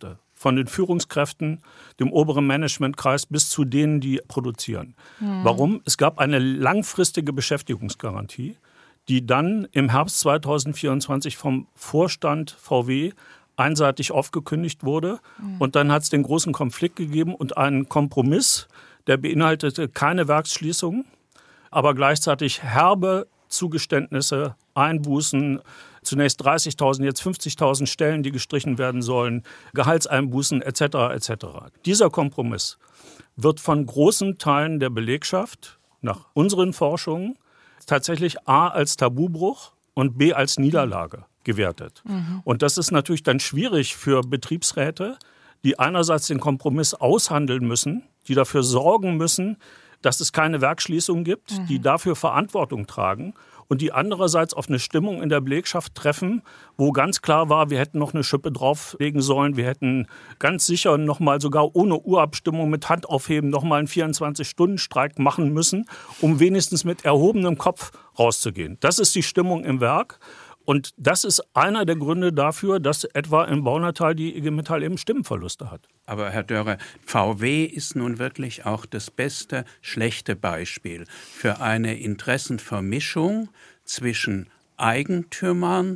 Speaker 3: von den Führungskräften, dem oberen Managementkreis bis zu denen, die produzieren. Warum? Es gab eine langfristige Beschäftigungsgarantie, die dann im Herbst 2024 vom Vorstand VW einseitig aufgekündigt wurde. Und dann hat es den großen Konflikt gegeben und einen Kompromiss, der beinhaltete keine Werksschließung, aber gleichzeitig herbe Zugeständnisse, Einbußen, zunächst 30.000, jetzt 50.000 Stellen, die gestrichen werden sollen, Gehaltseinbußen etc. etc. Dieser Kompromiss wird von großen Teilen der Belegschaft nach unseren Forschungen tatsächlich A als Tabubruch und B als Niederlage gewertet. Und das ist natürlich dann schwierig für Betriebsräte, die einerseits den Kompromiss aushandeln müssen, die dafür sorgen müssen, dass es keine Werksschließung gibt, die dafür Verantwortung tragen und die andererseits auf eine Stimmung in der Belegschaft treffen, wo ganz klar war, wir hätten noch eine Schippe drauflegen sollen, wir hätten ganz sicher noch mal sogar ohne Urabstimmung mit Handaufheben noch mal einen 24-Stunden-Streik machen müssen, um wenigstens mit erhobenem Kopf rauszugehen. Das ist die Stimmung im Werk. Und das ist einer der Gründe dafür, dass etwa im Baunatal die IG Metall eben Stimmenverluste hat.
Speaker 4: Aber Herr Dörre, VW ist nun wirklich auch das beste schlechte Beispiel für eine Interessenvermischung zwischen Eigentümern,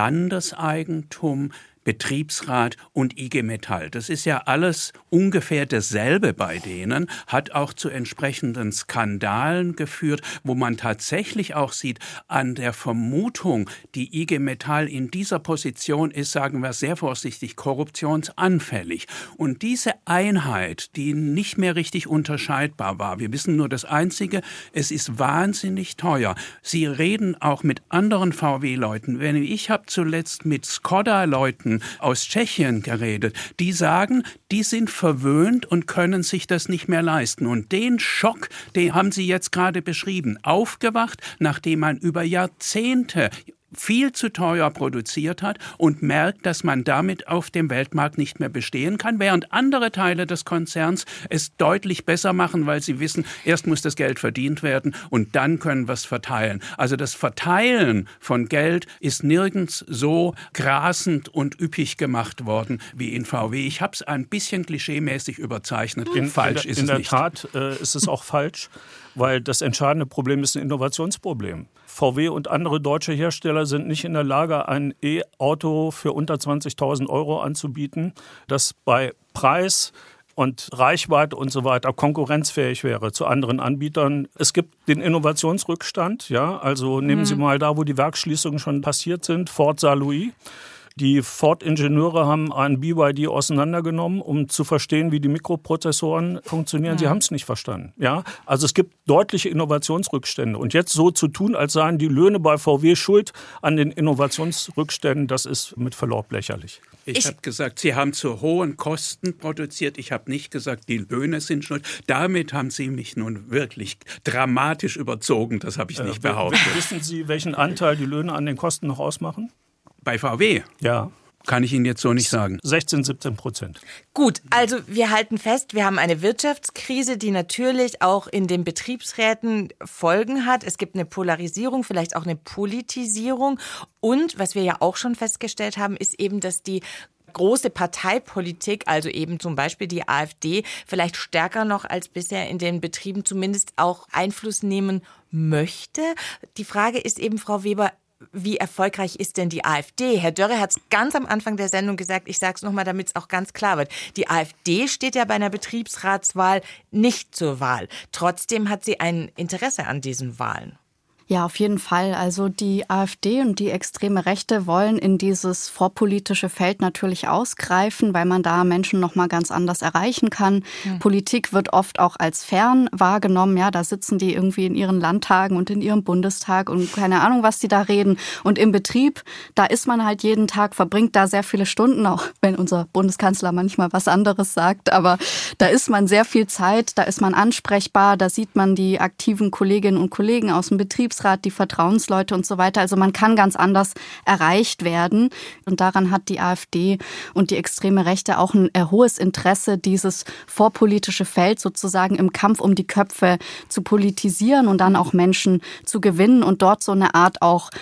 Speaker 4: Landeseigentum, Betriebsrat und IG Metall. Das ist ja alles ungefähr dasselbe bei denen, hat auch zu entsprechenden Skandalen geführt, wo man tatsächlich auch sieht, an der Vermutung, die IG Metall in dieser Position ist, sagen wir sehr vorsichtig, korruptionsanfällig. Und diese Einheit, die nicht mehr richtig unterscheidbar war, wir wissen nur das Einzige, es ist wahnsinnig teuer. Sie reden auch mit anderen VW-Leuten. Ich habe zuletzt mit Skoda-Leuten aus Tschechien geredet, die sagen, die sind verwöhnt und können sich das nicht mehr leisten. Und den Schock, den haben Sie jetzt gerade beschrieben, aufgewacht, nachdem man über Jahrzehnte viel zu teuer produziert hat und merkt, dass man damit auf dem Weltmarkt nicht mehr bestehen kann, während andere Teile des Konzerns es deutlich besser machen, weil sie wissen, erst muss das Geld verdient werden und dann können wir es verteilen. Also das Verteilen von Geld ist nirgends so grasend und üppig gemacht worden wie in VW. Ich habe es ein bisschen klischeemäßig überzeichnet. Falsch ist es nicht.
Speaker 3: In der Tat ist es auch falsch, weil das entscheidende Problem ist ein Innovationsproblem. VW und andere deutsche Hersteller sind nicht in der Lage, ein E-Auto für unter 20.000 Euro anzubieten, das bei Preis und Reichweite und so weiter konkurrenzfähig wäre zu anderen Anbietern. Es gibt den Innovationsrückstand, ja, also nehmen Sie mal da, wo die Werksschließungen schon passiert sind, Ford Saarlouis. Die Ford-Ingenieure haben einen BYD auseinandergenommen, um zu verstehen, wie die Mikroprozessoren funktionieren. Sie haben es nicht verstanden. Ja? Also es gibt deutliche Innovationsrückstände. Und jetzt so zu tun, als seien die Löhne bei VW schuld an den Innovationsrückständen, das ist mit Verlaub lächerlich.
Speaker 4: Ich habe gesagt, Sie haben zu hohen Kosten produziert. Ich habe nicht gesagt, die Löhne sind schuld. Damit haben Sie mich nun wirklich dramatisch überzogen. Das habe ich nicht behauptet.
Speaker 3: Wissen Sie, welchen Anteil die Löhne an den Kosten noch ausmachen?
Speaker 4: Bei VW?
Speaker 3: Ja.
Speaker 4: Kann ich Ihnen jetzt so nicht sagen.
Speaker 2: 16-17%. Gut, also wir halten fest, wir haben eine Wirtschaftskrise, die natürlich auch in den Betriebsräten Folgen hat. Es gibt eine Polarisierung, vielleicht auch eine Politisierung. Und was wir ja auch schon festgestellt haben, ist eben, dass die große Parteipolitik, also eben zum Beispiel die AfD, vielleicht stärker noch als bisher in den Betrieben zumindest auch Einfluss nehmen möchte. Die Frage ist eben, Frau Weber, wie erfolgreich ist denn die AfD? Herr Dörre hat es ganz am Anfang der Sendung gesagt, ich sage es nochmal, damit es auch ganz klar wird. Die AfD steht ja bei einer Betriebsratswahl nicht zur Wahl. Trotzdem hat sie ein Interesse an diesen Wahlen.
Speaker 5: Ja, auf jeden Fall. Also die AfD und die extreme Rechte wollen in dieses vorpolitische Feld natürlich ausgreifen, weil man da Menschen noch mal ganz anders erreichen kann. Politik wird oft auch als fern wahrgenommen. Ja, da sitzen die irgendwie in ihren Landtagen und in ihrem Bundestag und keine Ahnung, was die da reden. Und im Betrieb, da ist man halt jeden Tag, verbringt da sehr viele Stunden, auch wenn unser Bundeskanzler manchmal was anderes sagt. Aber da ist man sehr viel Zeit, da ist man ansprechbar, da sieht man die aktiven Kolleginnen und Kollegen aus dem Betriebsrat, die Vertrauensleute und so weiter. Also man kann ganz anders erreicht werden. Und daran hat die AfD und die extreme Rechte auch ein hohes Interesse, dieses vorpolitische Feld sozusagen im Kampf um die Köpfe zu politisieren und dann auch Menschen zu gewinnen und dort so eine Art auch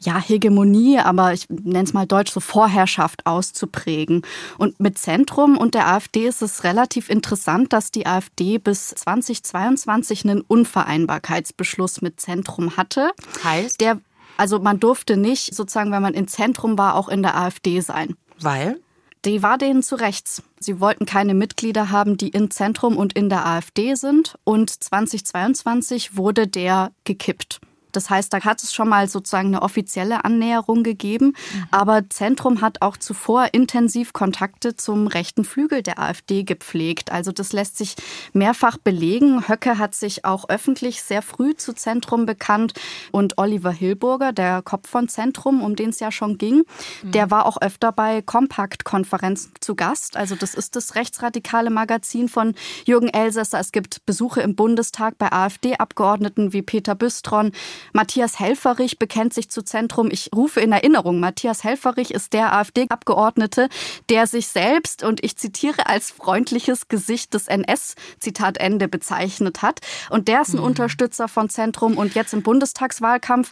Speaker 5: Hegemonie, aber ich nenne es mal deutsch, so Vorherrschaft auszuprägen. Und mit Zentrum und der AfD ist es relativ interessant, dass die AfD bis 2022 einen Unvereinbarkeitsbeschluss mit Zentrum hatte.
Speaker 2: Heißt?
Speaker 5: Also man durfte nicht, sozusagen, wenn man im Zentrum war, auch in der AfD sein.
Speaker 2: Weil?
Speaker 5: Die war denen zu rechts. Sie wollten keine Mitglieder haben, die im Zentrum und in der AfD sind. Und 2022 wurde der gekippt. Das heißt, da hat es schon mal sozusagen eine offizielle Annäherung gegeben. Aber Zentrum hat auch zuvor intensiv Kontakte zum rechten Flügel der AfD gepflegt. Also das lässt sich mehrfach belegen. Höcke hat sich auch öffentlich sehr früh zu Zentrum bekannt. Und Oliver Hilburger, der Kopf von Zentrum, um den es ja schon ging, der war auch öfter bei Kompakt-Konferenzen zu Gast. Also das ist das rechtsradikale Magazin von Jürgen Elsässer. Es gibt Besuche im Bundestag bei AfD-Abgeordneten wie Peter Büstron. Matthias Helfferich bekennt sich zu Zentrum. Ich rufe in Erinnerung, Matthias Helfferich ist der AfD-Abgeordnete, der sich selbst, und ich zitiere, als freundliches Gesicht des NS, Zitat Ende, bezeichnet hat. Und der ist ein Unterstützer von Zentrum. Und jetzt im Bundestagswahlkampf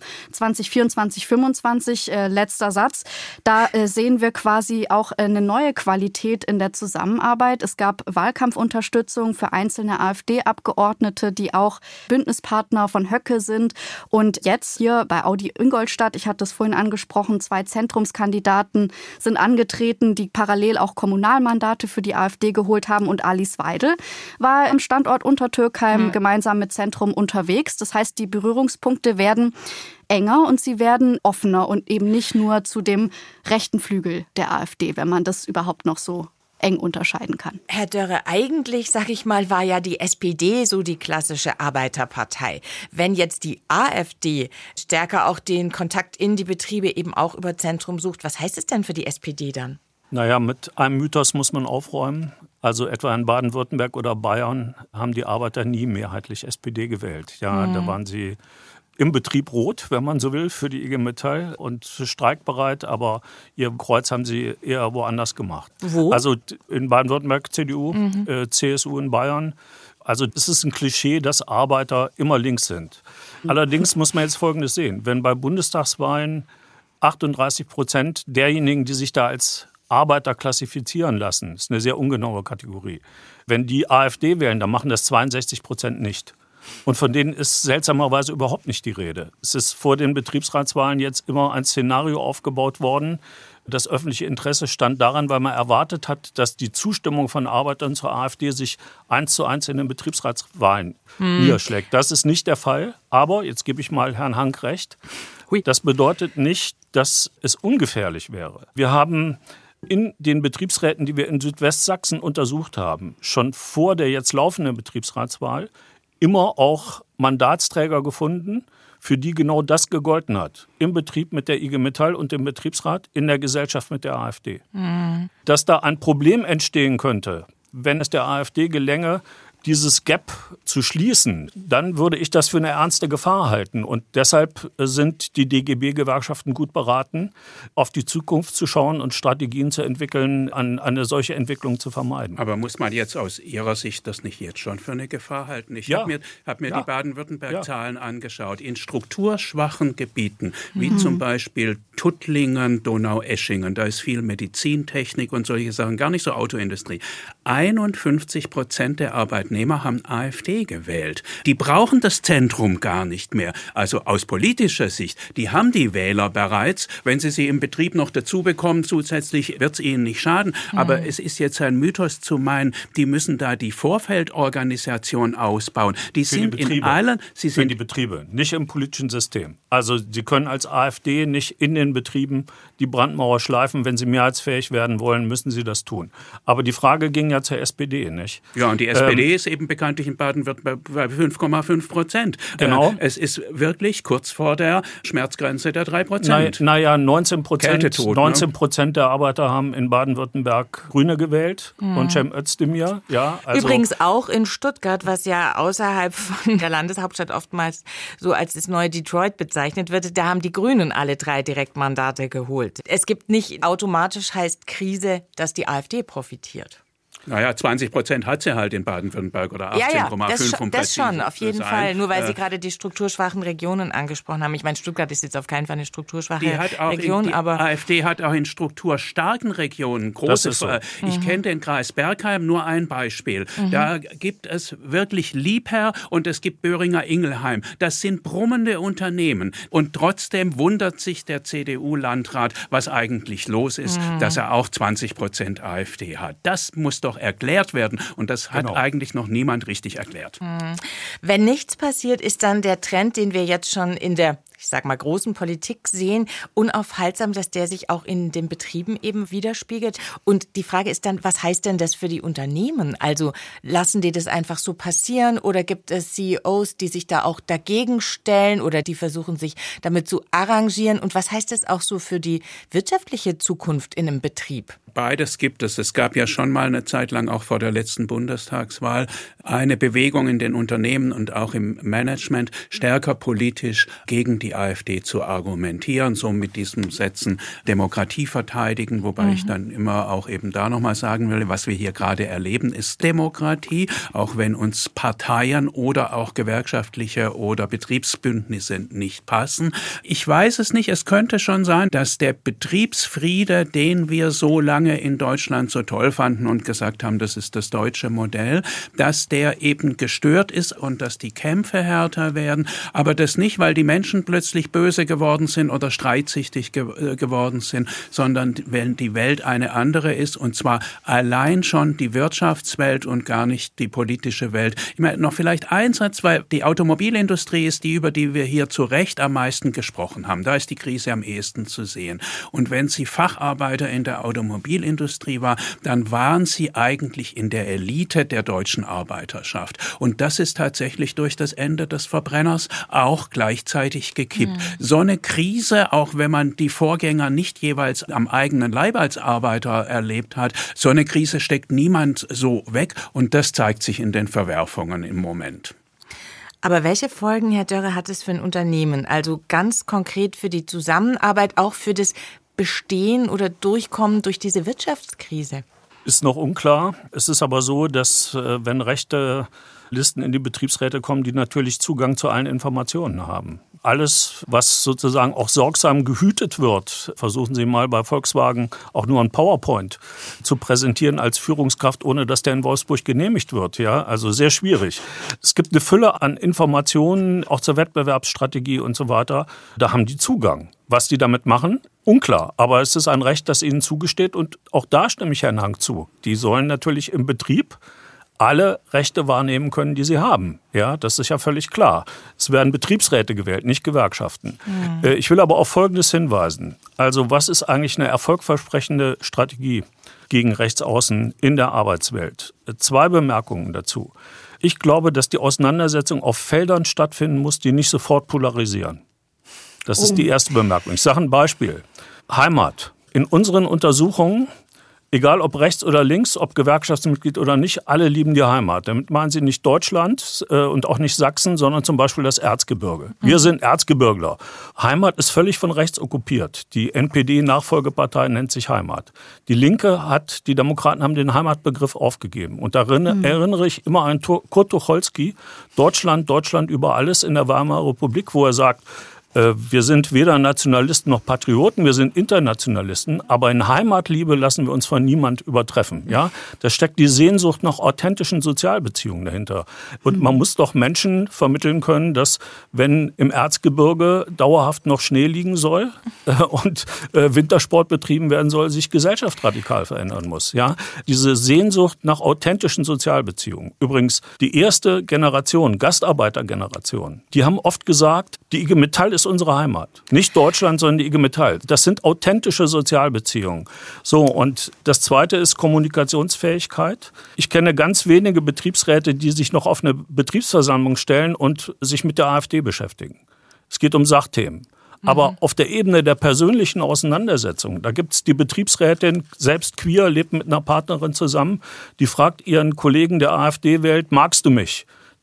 Speaker 5: 2024-25, letzter Satz, da sehen wir quasi auch eine neue Qualität in der Zusammenarbeit. Es gab Wahlkampfunterstützung für einzelne AfD-Abgeordnete, die auch Bündnispartner von Höcke sind. Und jetzt hier bei Audi Ingolstadt, ich hatte es vorhin angesprochen, 2 Zentrumskandidaten sind angetreten, die parallel auch Kommunalmandate für die AfD geholt haben. Und Alice Weidel war im Standort Untertürkheim gemeinsam mit Zentrum unterwegs. Das heißt, die Berührungspunkte werden enger und sie werden offener und eben nicht nur zu dem rechten Flügel der AfD, wenn man das überhaupt noch so eng unterscheiden kann.
Speaker 2: Herr Dörre, eigentlich, sag ich mal, war ja die SPD so die klassische Arbeiterpartei. Wenn jetzt die AfD stärker auch den Kontakt in die Betriebe eben auch über Zentrum sucht, was heißt es denn für die SPD dann?
Speaker 3: Naja, mit einem Mythos muss man aufräumen. Also etwa in Baden-Württemberg oder Bayern haben die Arbeiter nie mehrheitlich SPD gewählt. Ja, da waren sie im Betrieb rot, wenn man so will, für die IG Metall und streikbereit, aber ihr Kreuz haben sie eher woanders gemacht.
Speaker 2: Wo?
Speaker 3: Also in Baden-Württemberg CDU, CSU in Bayern. Also es ist ein Klischee, dass Arbeiter immer links sind. Allerdings muss man jetzt Folgendes sehen. Wenn bei Bundestagswahlen 38% derjenigen, die sich da als Arbeiter klassifizieren lassen, ist eine sehr ungenaue Kategorie. Wenn die AfD wählen, dann machen das 62% nicht. Und von denen ist seltsamerweise überhaupt nicht die Rede. Es ist vor den Betriebsratswahlen jetzt immer ein Szenario aufgebaut worden. Das öffentliche Interesse stand daran, weil man erwartet hat, dass die Zustimmung von Arbeitern zur AfD sich 1:1 in den Betriebsratswahlen niederschlägt. Das ist nicht der Fall. Aber, jetzt gebe ich mal Herrn Hank recht, das bedeutet nicht, dass es ungefährlich wäre. Wir haben in den Betriebsräten, die wir in Südwestsachsen untersucht haben, schon vor der jetzt laufenden Betriebsratswahl immer auch Mandatsträger gefunden, für die genau das gegolten hat. Im Betrieb mit der IG Metall und dem Betriebsrat, in der Gesellschaft mit der AfD. Dass da ein Problem entstehen könnte, wenn es der AfD gelänge, dieses Gap zu schließen, dann würde ich das für eine ernste Gefahr halten. Und deshalb sind die DGB-Gewerkschaften gut beraten, auf die Zukunft zu schauen und Strategien zu entwickeln, eine solche Entwicklung zu vermeiden.
Speaker 4: Aber muss man jetzt aus Ihrer Sicht das nicht jetzt schon für eine Gefahr halten? Ich habe mir die Baden-Württemberg-Zahlen angeschaut. In strukturschwachen Gebieten, wie zum Beispiel Tuttlingen, Donaueschingen, da ist viel Medizintechnik und solche Sachen, gar nicht so Autoindustrie. 51% der Arbeitnehmer haben AfD gewählt. Die brauchen das Zentrum gar nicht mehr. Also aus politischer Sicht, die haben die Wähler bereits. Wenn sie im Betrieb noch dazu bekommen, zusätzlich wird es ihnen nicht schaden. Aber es ist jetzt ein Mythos zu meinen, die müssen da die Vorfeldorganisation ausbauen. Die sind in allen...
Speaker 3: Für die Betriebe, nicht im politischen System. Also sie können als AfD nicht in den Betrieben die Brandmauer schleifen. Wenn sie mehrheitsfähig werden wollen, müssen sie das tun. Aber die Frage ging ja zur SPD, nicht?
Speaker 4: Ja, und die SPD ist eben bekanntlich in Baden-Württemberg bei 5,5%.
Speaker 3: Genau.
Speaker 4: Es ist wirklich kurz vor der Schmerzgrenze der 3%.
Speaker 3: Naja, 19%,
Speaker 4: Kältetod,
Speaker 3: 19% der Arbeiter haben in Baden-Württemberg Grüne gewählt und Cem Özdemir. Ja, also
Speaker 2: übrigens auch in Stuttgart, was ja außerhalb von der Landeshauptstadt oftmals so als das neue Detroit bezeichnet wird, da haben die Grünen alle 3 Direktmandate geholt. Es gibt nicht automatisch, heißt Krise, dass die AfD profitiert.
Speaker 4: Naja, 20% hat sie halt in Baden-Württemberg oder 18,5%.
Speaker 2: Das schon, auf jeden Fall. Nur weil Sie gerade die strukturschwachen Regionen angesprochen haben. Ich meine, Stuttgart ist jetzt auf keinen Fall eine strukturschwache Region.
Speaker 4: Die AfD hat auch in strukturstarken Regionen große... So. Ich kenne den Kreis Bergheim, nur ein Beispiel. Da gibt es wirklich Liebherr und es gibt Böhringer-Ingelheim. Das sind brummende Unternehmen. Und trotzdem wundert sich der CDU-Landrat, was eigentlich los ist, dass er auch 20% AfD hat. Das muss doch erklärt werden. Und das hat eigentlich noch niemand richtig erklärt.
Speaker 2: Wenn nichts passiert, ist dann der Trend, den wir jetzt schon in der, ich sag mal, großen Politik sehen, unaufhaltsam, dass der sich auch in den Betrieben eben widerspiegelt. Und die Frage ist dann, was heißt denn das für die Unternehmen? Also lassen die das einfach so passieren oder gibt es CEOs, die sich da auch dagegen stellen oder die versuchen, sich damit zu arrangieren? Und was heißt das auch so für die wirtschaftliche Zukunft in einem Betrieb?
Speaker 4: Beides gibt es. Es gab ja schon mal eine Zeit lang, auch vor der letzten Bundestagswahl, eine Bewegung in den Unternehmen und auch im Management, stärker politisch gegen die AfD zu argumentieren, so mit diesen Sätzen Demokratie verteidigen, wobei ich dann immer auch eben da nochmal sagen will, was wir hier gerade erleben, ist Demokratie, auch wenn uns Parteien oder auch gewerkschaftliche oder Betriebsbündnisse nicht passen. Ich weiß es nicht, es könnte schon sein, dass der Betriebsfriede, den wir so lange in Deutschland so toll fanden und gesagt haben, das ist das deutsche Modell, dass der eben gestört ist und dass die Kämpfe härter werden, aber das nicht, weil die Menschen plötzlich böse geworden sind oder streitsüchtig geworden sind, sondern wenn die Welt eine andere ist und zwar allein schon die Wirtschaftswelt und gar nicht die politische Welt. Ich meine, noch vielleicht ein Satz, weil die Automobilindustrie ist die, über die wir hier zu Recht am meisten gesprochen haben. Da ist die Krise am ehesten zu sehen. Und wenn Sie Facharbeiter in der Automobilindustrie war, dann waren sie eigentlich in der Elite der deutschen Arbeiterschaft. Und das ist tatsächlich durch das Ende des Verbrenners auch gleichzeitig gekippt. So eine Krise, auch wenn man die Vorgänger nicht jeweils am eigenen Leib als Arbeiter erlebt hat, so eine Krise steckt niemand so weg. Und das zeigt sich in den Verwerfungen im Moment.
Speaker 2: Aber welche Folgen, Herr Dörre, hat es für ein Unternehmen? Also ganz konkret für die Zusammenarbeit, auch für das Bestehen oder Durchkommen durch diese Wirtschaftskrise?
Speaker 3: Ist noch unklar. Es ist aber so, dass wenn rechte Listen in die Betriebsräte kommen, die natürlich Zugang zu allen Informationen haben. Alles, was sozusagen auch sorgsam gehütet wird, versuchen Sie mal bei Volkswagen auch nur ein PowerPoint zu präsentieren als Führungskraft, ohne dass der in Wolfsburg genehmigt wird. Ja, also sehr schwierig. Es gibt eine Fülle an Informationen, auch zur Wettbewerbsstrategie und so weiter. Da haben die Zugang. Was die damit machen? Unklar. Aber es ist ein Recht, das ihnen zugesteht und auch da stimme ich Herrn Hank zu. Die sollen natürlich im Betrieb alle Rechte wahrnehmen können, die sie haben. Ja, das ist ja völlig klar. Es werden Betriebsräte gewählt, nicht Gewerkschaften. Ich will aber auf Folgendes hinweisen. Also was ist eigentlich eine erfolgversprechende Strategie gegen Rechtsaußen in der Arbeitswelt? 2 Bemerkungen dazu. Ich glaube, dass die Auseinandersetzung auf Feldern stattfinden muss, die nicht sofort polarisieren. Das ist die erste Bemerkung. Ich sage ein Beispiel. Heimat. In unseren Untersuchungen, egal ob rechts oder links, ob Gewerkschaftsmitglied oder nicht, alle lieben die Heimat. Damit meinen sie nicht Deutschland und auch nicht Sachsen, sondern zum Beispiel das Erzgebirge. Wir sind Erzgebirgler. Heimat ist völlig von rechts okkupiert. Die NPD-Nachfolgepartei nennt sich Heimat. Die Linke die Demokraten haben den Heimatbegriff aufgegeben. Und darin erinnere ich immer an Kurt Tucholsky, Deutschland, Deutschland über alles in der Weimarer Republik, wo er sagt, wir sind weder Nationalisten noch Patrioten, wir sind Internationalisten, aber in Heimatliebe lassen wir uns von niemand übertreffen. Ja? Da steckt die Sehnsucht nach authentischen Sozialbeziehungen dahinter. Und man muss doch Menschen vermitteln können, dass wenn im Erzgebirge dauerhaft noch Schnee liegen soll und Wintersport betrieben werden soll, sich Gesellschaft radikal verändern muss. Ja? Diese Sehnsucht nach authentischen Sozialbeziehungen. Übrigens, die erste Generation, Gastarbeitergeneration, die haben oft gesagt, die IG Metall ist unsere Heimat. Nicht Deutschland, sondern die IG Metall. Das sind authentische Sozialbeziehungen. So, und das Zweite ist Kommunikationsfähigkeit. Ich kenne ganz wenige Betriebsräte, die sich noch auf eine Betriebsversammlung stellen und sich mit der AfD beschäftigen. Es geht um Sachthemen. Aber auf der Ebene der persönlichen Auseinandersetzung, da gibt es die Betriebsrätin, selbst queer, lebt mit einer Partnerin zusammen, die fragt ihren Kollegen der AfD wählt, magst du mich?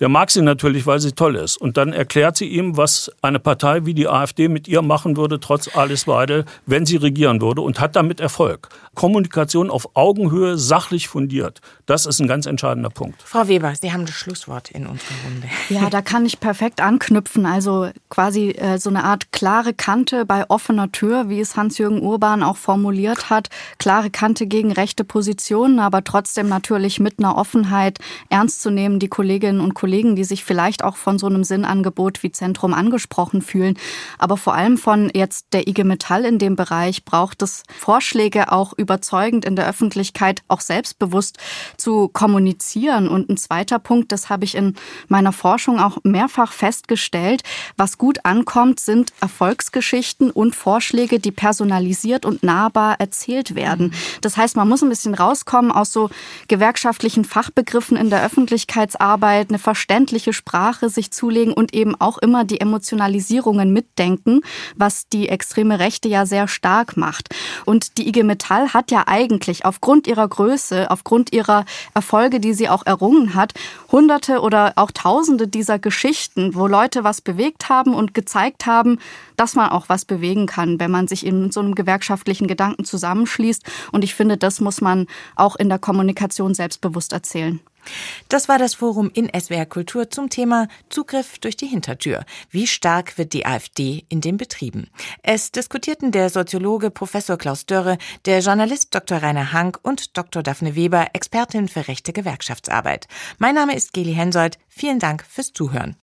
Speaker 3: Der mag sie natürlich, weil sie toll ist. Und dann erklärt sie ihm, was eine Partei wie die AfD mit ihr machen würde, trotz Alice Weidel, wenn sie regieren würde, und hat damit Erfolg. Kommunikation auf Augenhöhe, sachlich fundiert. Das ist ein ganz entscheidender Punkt.
Speaker 2: Frau Weber, Sie haben das Schlusswort in unserer Runde.
Speaker 5: Ja, da kann ich perfekt anknüpfen. Also quasi so eine Art klare Kante bei offener Tür, wie es Hans-Jürgen Urban auch formuliert hat. Klare Kante gegen rechte Positionen, aber trotzdem natürlich mit einer Offenheit ernst zu nehmen, die Kolleginnen und Kollegen, die sich vielleicht auch von so einem Sinnangebot wie Zentrum angesprochen fühlen. Aber vor allem von jetzt der IG Metall in dem Bereich braucht es Vorschläge, auch überzeugend in der Öffentlichkeit auch selbstbewusst zu kommunizieren. Und ein zweiter Punkt, das habe ich in meiner Forschung auch mehrfach festgestellt, was gut ankommt, sind Erfolgsgeschichten und Vorschläge, die personalisiert und nahbar erzählt werden. Das heißt, man muss ein bisschen rauskommen aus so gewerkschaftlichen Fachbegriffen in der Öffentlichkeitsarbeit, eine verständliche Sprache sich zulegen und eben auch immer die Emotionalisierungen mitdenken, was die extreme Rechte ja sehr stark macht. Und die IG Metall hat ja eigentlich aufgrund ihrer Größe, aufgrund ihrer Erfolge, die sie auch errungen hat, Hunderte oder auch Tausende dieser Geschichten, wo Leute was bewegt haben und gezeigt haben, dass man auch was bewegen kann, wenn man sich in so einem gewerkschaftlichen Gedanken zusammenschließt. Und ich finde, das muss man auch in der Kommunikation selbstbewusst erzählen.
Speaker 2: Das war das Forum in SWR Kultur zum Thema Zugriff durch die Hintertür. Wie stark wird die AfD in den Betrieben? Es diskutierten der Soziologe Professor Klaus Dörre, der Journalist Dr. Rainer Hank und Dr. Daphne Weber, Expertin für rechte Gewerkschaftsarbeit. Mein Name ist Geli Hensoldt. Vielen Dank fürs Zuhören.